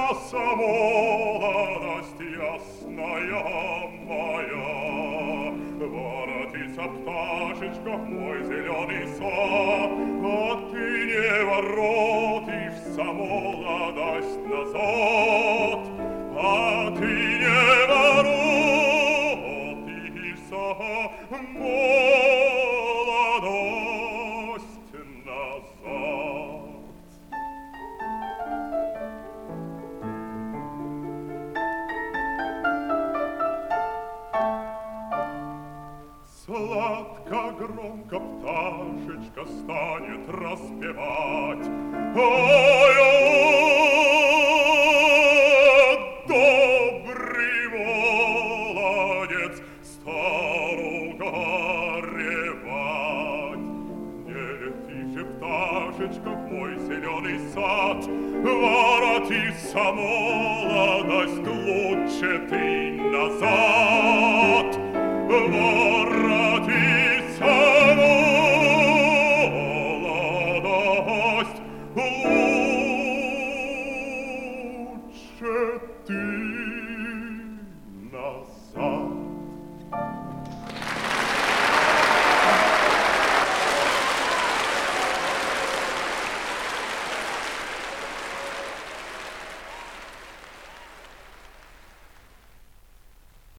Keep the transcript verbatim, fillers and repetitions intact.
воротится молодость ясная моя, воротится пташечка в мой зеленый сад, а ты не воротишься, молодость, назад, а ты не воротишься, молодость, назад. Сладко, громко пташечка станет распевать. Ой, добрый молодец, стал горевать. Не лети же, пташечка, в мой зеленый сад, воротится молодость, лучше ты назад. Воротится